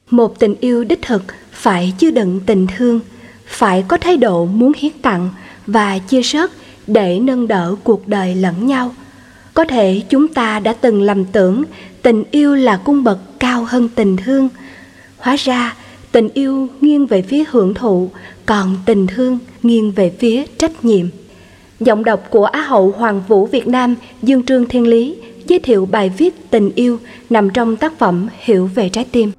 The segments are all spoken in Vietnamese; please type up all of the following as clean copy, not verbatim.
Một tình yêu đích thực phải chứa đựng tình thương, phải có thái độ muốn hiến tặng và chia sớt để nâng đỡ cuộc đời lẫn nhau. Có thể chúng ta đã từng lầm tưởng tình yêu là cung bậc cao hơn tình thương. Hóa ra tình yêu nghiêng về phía hưởng thụ, còn tình thương nghiêng về phía trách nhiệm. Giọng đọc của Á hậu Hoàng vũ Việt Nam Dương Trương Thiên Lý giới thiệu bài viết Tình yêu nằm trong tác phẩm Hiểu về trái tim.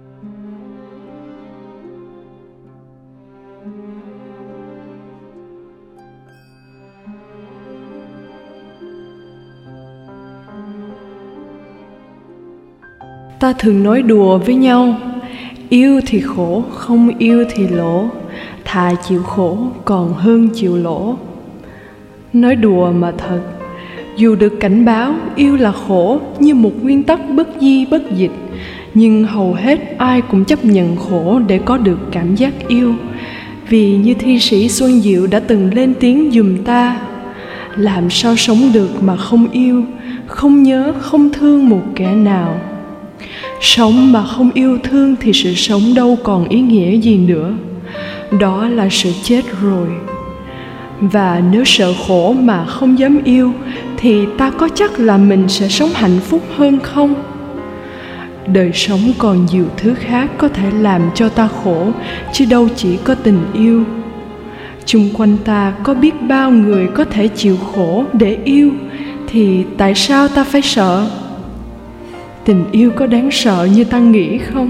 Ta thường nói đùa với nhau, yêu thì khổ, không yêu thì lỗ, thà chịu khổ còn hơn chịu lỗ. Nói đùa mà thật, dù được cảnh báo yêu là khổ như một nguyên tắc bất di bất dịch, nhưng hầu hết ai cũng chấp nhận khổ để có được cảm giác yêu. Vì như thi sĩ Xuân Diệu đã từng lên tiếng giùm ta, làm sao sống được mà không yêu, không nhớ, không thương một kẻ nào. Sống mà không yêu thương thì sự sống đâu còn ý nghĩa gì nữa. Đó là sự chết rồi. Và nếu sợ khổ mà không dám yêu thì ta có chắc là mình sẽ sống hạnh phúc hơn không? Đời sống còn nhiều thứ khác có thể làm cho ta khổ, chứ đâu chỉ có tình yêu. Chung quanh ta có biết bao người có thể chịu khổ để yêu, thì tại sao ta phải sợ? Tình yêu có đáng sợ như ta nghĩ không?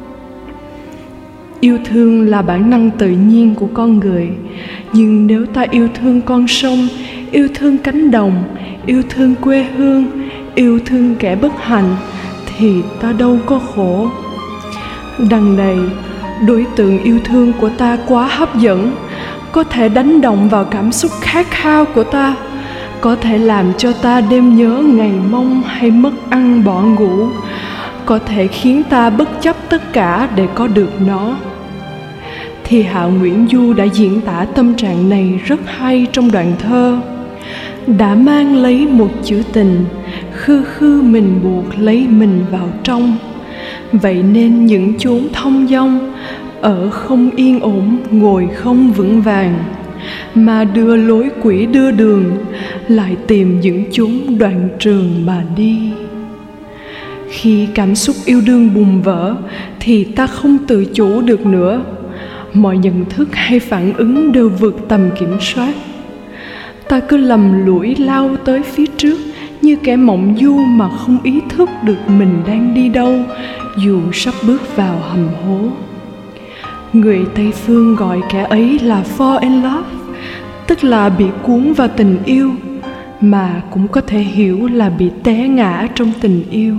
Yêu thương là bản năng tự nhiên của con người. Nhưng nếu ta yêu thương con sông, yêu thương cánh đồng, yêu thương quê hương, yêu thương kẻ bất hạnh, thì ta đâu có khổ. Đằng này, đối tượng yêu thương của ta quá hấp dẫn, có thể đánh động vào cảm xúc khát khao của ta, có thể làm cho ta đêm nhớ ngày mong hay mất ăn bỏ ngủ, có thể khiến ta bất chấp tất cả để có được nó. Thì Hạ Nguyễn Du đã diễn tả tâm trạng này rất hay trong đoạn thơ: đã mang lấy một chữ tình, khư khư mình buộc lấy mình vào trong. Vậy nên những chốn thông dong, ở không yên ổn, ngồi không vững vàng, mà đưa lối quỷ đưa đường, lại tìm những chốn đoạn trường mà đi. Khi cảm xúc yêu đương bùng vỡ thì ta không tự chủ được nữa. Mọi nhận thức hay phản ứng đều vượt tầm kiểm soát. Ta cứ lầm lũi lao tới phía trước như kẻ mộng du mà không ý thức được mình đang đi đâu, dù sắp bước vào hầm hố. Người Tây Phương gọi kẻ ấy là fall in love, tức là bị cuốn vào tình yêu, mà cũng có thể hiểu là bị té ngã trong tình yêu.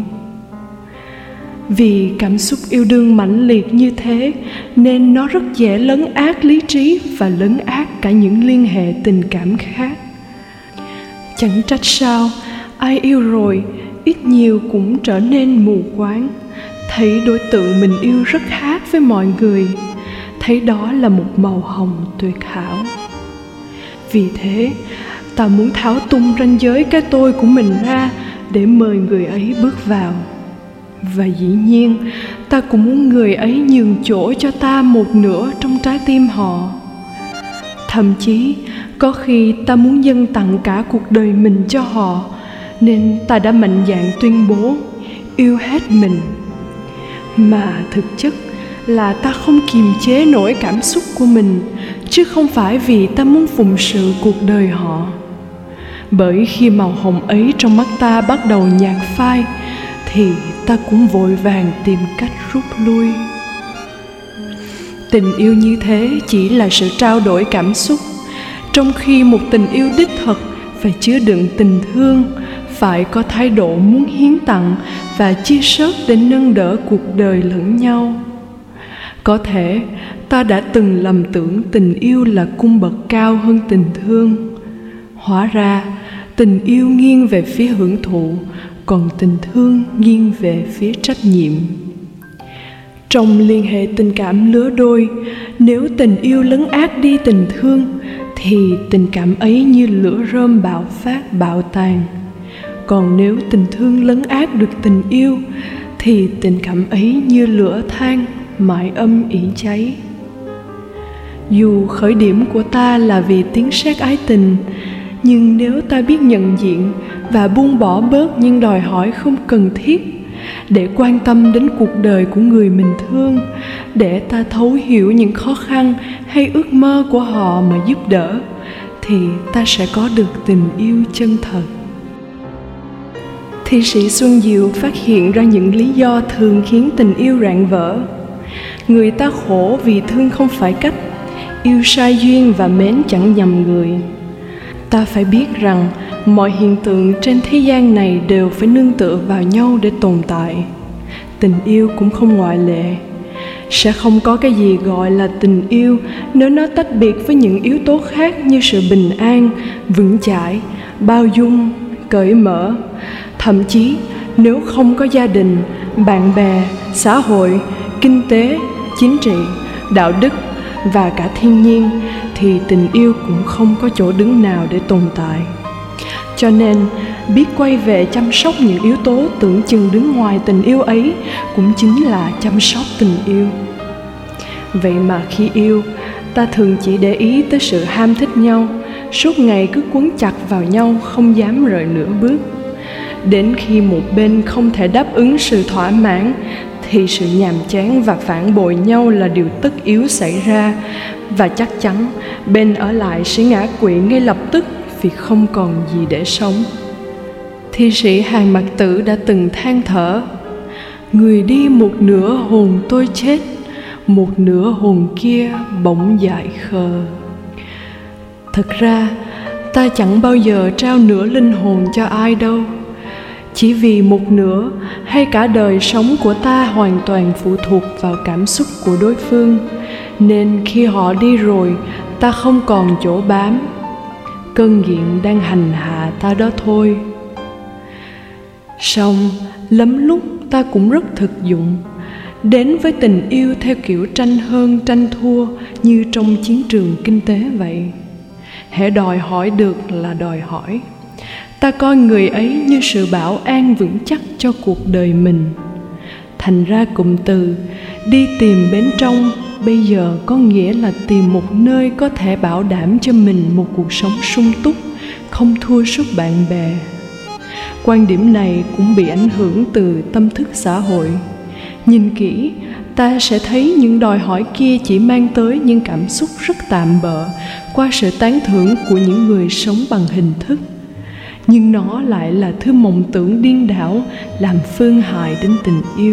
Vì cảm xúc yêu đương mãnh liệt như thế nên nó rất dễ lấn át lý trí và lấn át cả những liên hệ tình cảm khác. Chẳng trách sao ai yêu rồi ít nhiều cũng trở nên mù quáng, thấy đối tượng mình yêu rất khác với mọi người, thấy đó là một màu hồng tuyệt hảo. Vì thế ta muốn tháo tung ranh giới cái tôi của mình ra để mời người ấy bước vào. Và dĩ nhiên ta cũng muốn người ấy nhường chỗ cho ta một nửa trong trái tim họ. Thậm chí có khi ta muốn dâng tặng cả cuộc đời mình cho họ, nên ta đã mạnh dạn tuyên bố yêu hết mình. Mà thực chất là ta không kiềm chế nổi cảm xúc của mình, chứ không phải vì ta muốn phụng sự cuộc đời họ. Bởi khi màu hồng ấy trong mắt ta bắt đầu nhạt phai, thì ta cũng vội vàng tìm cách rút lui. Tình yêu như thế chỉ là sự trao đổi cảm xúc, trong khi một tình yêu đích thực phải chứa đựng tình thương, phải có thái độ muốn hiến tặng và chia sớt để nâng đỡ cuộc đời lẫn nhau. Có thể ta đã từng lầm tưởng tình yêu là cung bậc cao hơn tình thương. Hóa ra tình yêu nghiêng về phía hưởng thụ, còn tình thương nghiêng về phía trách nhiệm. Trong liên hệ tình cảm lứa đôi, nếu tình yêu lấn át đi tình thương, thì tình cảm ấy như lửa rơm bạo phát bạo tàn. Còn nếu tình thương lấn át được tình yêu, thì tình cảm ấy như lửa than mãi âm ỉ cháy. Dù khởi điểm của ta là vì tiếng sét ái tình, nhưng nếu ta biết nhận diện và buông bỏ bớt những đòi hỏi không cần thiết, để quan tâm đến cuộc đời của người mình thương, để ta thấu hiểu những khó khăn hay ước mơ của họ mà giúp đỡ, thì ta sẽ có được tình yêu chân thật. Thi sĩ Xuân Diệu phát hiện ra những lý do thường khiến tình yêu rạn vỡ. Người ta khổ vì thương không phải cách, yêu sai duyên và mến chẳng nhầm người. Ta phải biết rằng mọi hiện tượng trên thế gian này đều phải nương tựa vào nhau để tồn tại. Tình yêu cũng không ngoại lệ. Sẽ không có cái gì gọi là tình yêu nếu nó tách biệt với những yếu tố khác như sự bình an, vững chãi, bao dung, cởi mở. Thậm chí nếu không có gia đình, bạn bè, xã hội, kinh tế, chính trị, đạo đức và cả thiên nhiên, thì tình yêu cũng không có chỗ đứng nào để tồn tại. Cho nên, biết quay về chăm sóc những yếu tố tưởng chừng đứng ngoài tình yêu ấy cũng chính là chăm sóc tình yêu. Vậy mà khi yêu, ta thường chỉ để ý tới sự ham thích nhau, suốt ngày cứ quấn chặt vào nhau không dám rời nửa bước. Đến khi một bên không thể đáp ứng sự thỏa mãn, thì sự nhàm chán và phản bội nhau là điều tất yếu xảy ra, và chắc chắn bên ở lại sẽ ngã quỵ ngay lập tức vì không còn gì để sống. Thi sĩ Hàn Mặc Tử đã từng than thở: người đi một nửa hồn tôi chết, một nửa hồn kia bỗng dại khờ. Thật ra ta chẳng bao giờ trao nửa linh hồn cho ai đâu. Chỉ vì một nửa hay cả đời sống của ta hoàn toàn phụ thuộc vào cảm xúc của đối phương, nên khi họ đi rồi, ta không còn chỗ bám. Cơn nghiện đang hành hạ ta đó thôi. Song lắm lúc ta cũng rất thực dụng, đến với tình yêu theo kiểu tranh hơn tranh thua, như trong chiến trường kinh tế vậy. Hễ đòi hỏi được là đòi hỏi. Ta coi người ấy như sự bảo an vững chắc cho cuộc đời mình. Thành ra cụm từ đi tìm bên trong bây giờ có nghĩa là tìm một nơi có thể bảo đảm cho mình một cuộc sống sung túc, không thua sút bạn bè. Quan điểm này cũng bị ảnh hưởng từ tâm thức xã hội. Nhìn kỹ, ta sẽ thấy những đòi hỏi kia chỉ mang tới những cảm xúc rất tạm bợ qua sự tán thưởng của những người sống bằng hình thức. Nhưng nó lại là thứ mộng tưởng điên đảo làm phương hại đến tình yêu.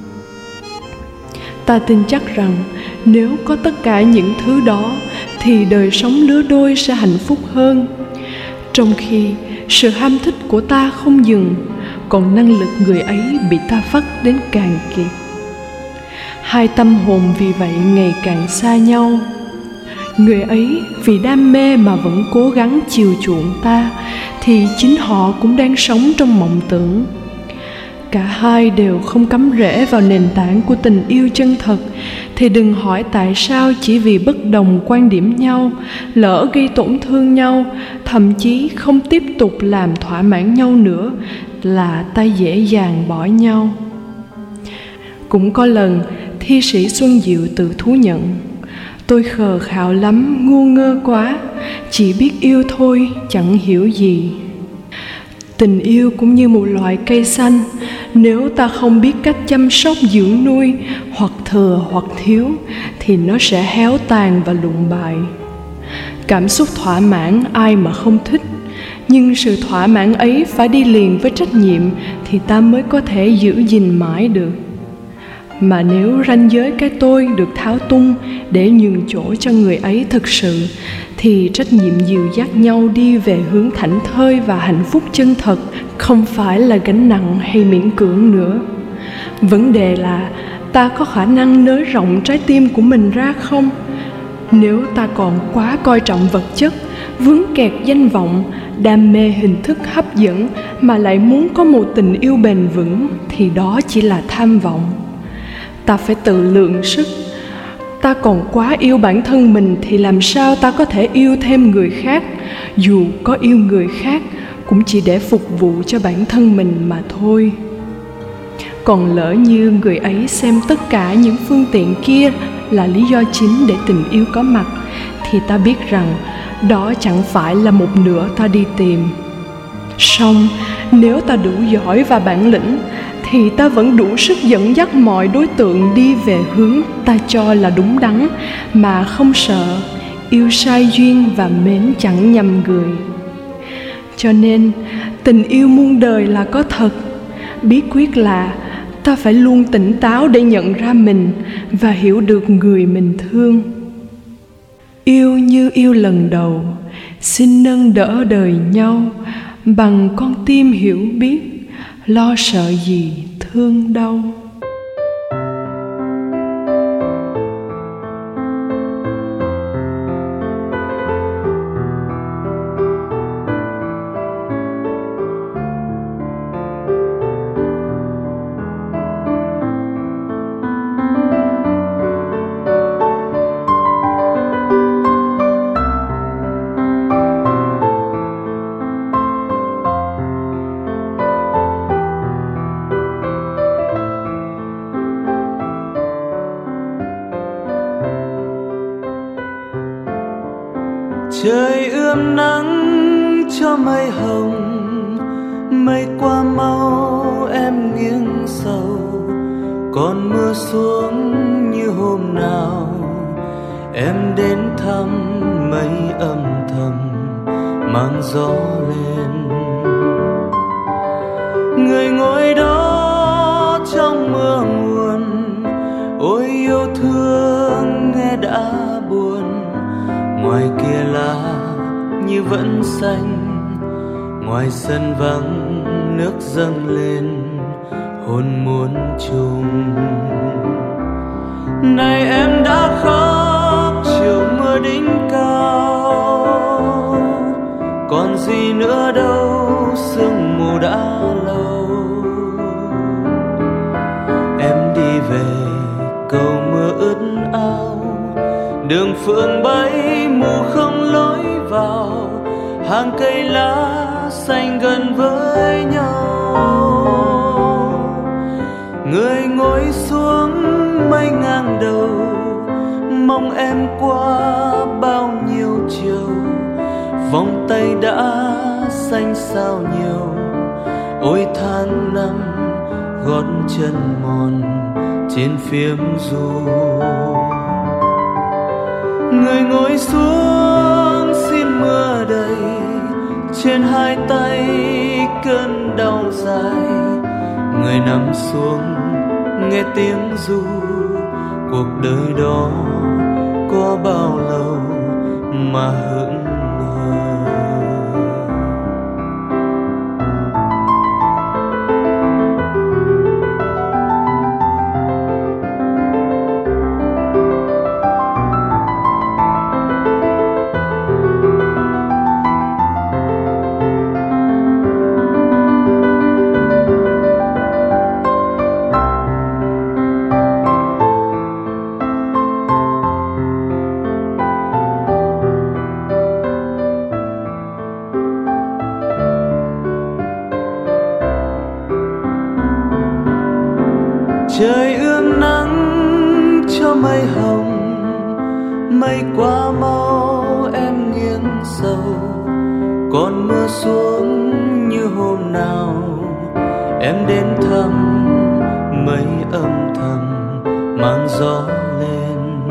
Ta tin chắc rằng nếu có tất cả những thứ đó thì đời sống lứa đôi sẽ hạnh phúc hơn. Trong khi sự ham thích của ta không dừng, còn năng lực người ấy bị ta vắt đến cạn kiệt. Hai tâm hồn vì vậy ngày càng xa nhau. Người ấy vì đam mê mà vẫn cố gắng chiều chuộng ta, thì chính họ cũng đang sống trong mộng tưởng. Cả hai đều không cắm rễ vào nền tảng của tình yêu chân thật, thì đừng hỏi tại sao chỉ vì bất đồng quan điểm nhau, lỡ gây tổn thương nhau, thậm chí không tiếp tục làm thỏa mãn nhau nữa, là ta dễ dàng bỏ nhau. Cũng có lần thi sĩ Xuân Diệu tự thú nhận: tôi khờ khạo lắm, ngu ngơ quá, chỉ biết yêu thôi, chẳng hiểu gì. Tình yêu cũng như một loại cây xanh, nếu ta không biết cách chăm sóc dưỡng nuôi, hoặc thừa hoặc thiếu, thì nó sẽ héo tàn và lụi bại. Cảm xúc thỏa mãn ai mà không thích, nhưng sự thỏa mãn ấy phải đi liền với trách nhiệm thì ta mới có thể giữ gìn mãi được. Mà nếu ranh giới cái tôi được tháo tung để nhường chỗ cho người ấy thực sự, thì trách nhiệm dìu dắt nhau đi về hướng thảnh thơi và hạnh phúc chân thật không phải là gánh nặng hay miễn cưỡng nữa. Vấn đề là ta có khả năng nới rộng trái tim của mình ra không? Nếu ta còn quá coi trọng vật chất, vướng kẹt danh vọng, đam mê hình thức hấp dẫn mà lại muốn có một tình yêu bền vững, thì đó chỉ là tham vọng. Ta phải tự lượng sức. Ta còn quá yêu bản thân mình thì làm sao ta có thể yêu thêm người khác? Dù có yêu người khác cũng chỉ để phục vụ cho bản thân mình mà thôi. Còn lỡ như người ấy xem tất cả những phương tiện kia là lý do chính để tình yêu có mặt, thì ta biết rằng đó chẳng phải là một nửa ta đi tìm. Song nếu ta đủ giỏi và bản lĩnh, thì ta vẫn đủ sức dẫn dắt mọi đối tượng đi về hướng ta cho là đúng đắn, mà không sợ yêu sai duyên và mến chẳng nhầm người. Cho nên tình yêu muôn đời là có thật. Bí quyết là ta phải luôn tỉnh táo để nhận ra mình và hiểu được người mình thương. Yêu như yêu lần đầu, xin nâng đỡ đời nhau, bằng con tim hiểu biết, lo sợ gì thương đâu. Trời ươm nắng cho mây hồng, mây qua mau em nghiêng sầu. Còn mưa xuống như hôm nào em đến thăm, mây âm thầm mang gió lên. Người ngồi đó trong mưa nguồn, ôi yêu thương nghe đã buồn. Ngoài kia lá như vẫn xanh, ngoài sân vắng nước dâng lên, hôn muốn chung. Này em đã khóc chiều mưa đỉnh cao, còn gì nữa đâu sương mù đã lâu. Em đi về cầu mưa ướt áo, đường phượng bay mù không lối vào, hàng cây lá xanh gần với nhau. Người ngồi xuống mây ngang đầu, mong em qua bao nhiêu chiều. Vòng tay đã xanh sao nhiều, ôi tháng năm gót chân mòn trên phiếm ru. Người ngồi xuống xin mưa đầy, trên hai tay cơn đau dài. Người nằm xuống nghe tiếng ru, cuộc đời đó có bao lâu mà hững hờ. Trời ươm nắng cho mây hồng, mây qua mau em nghiêng sầu. Còn mưa xuống như hôm nào em đến thăm, mây âm thầm mang gió lên.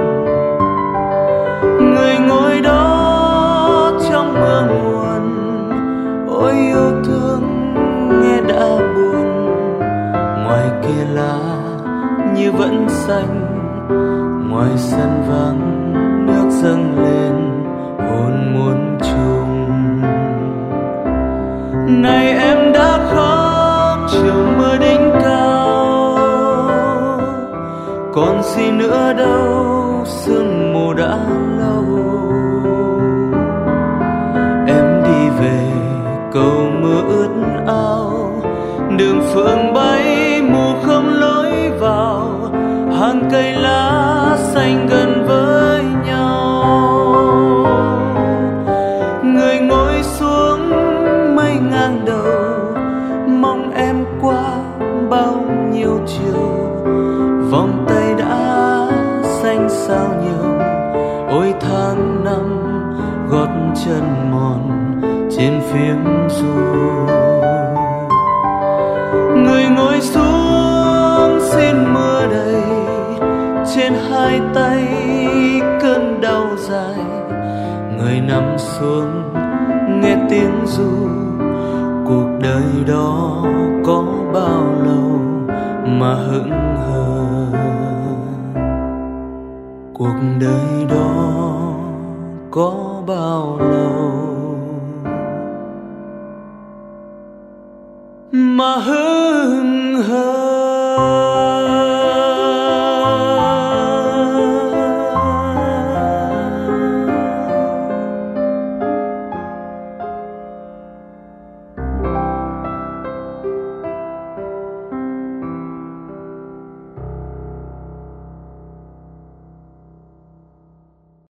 Người ngồi đó trong mưa nguồn, ôi yêu thương nghe đã buồn. Ngoài kia lá như vẫn xanh, ngoài sân vắng nước dâng lên, hồn muốn chung. Này em đã khóc chiều mưa đỉnh cao, còn gì nữa đâu sương mù đã lâu. Em đi về cầu mưa ướt áo, đường phượng bay mù không lối vào, hàng cây lá xanh gần với nhau. Người ngồi xuống mây ngang đầu, mong em qua bao phiếm ru. Người ngồi xuống xin mưa đầy, trên hai tay cơn đau dài. Người nằm xuống nghe tiếng ru, cuộc đời đó có bao lâu mà hững hờ. Cuộc đời đó có bao lâu mà hững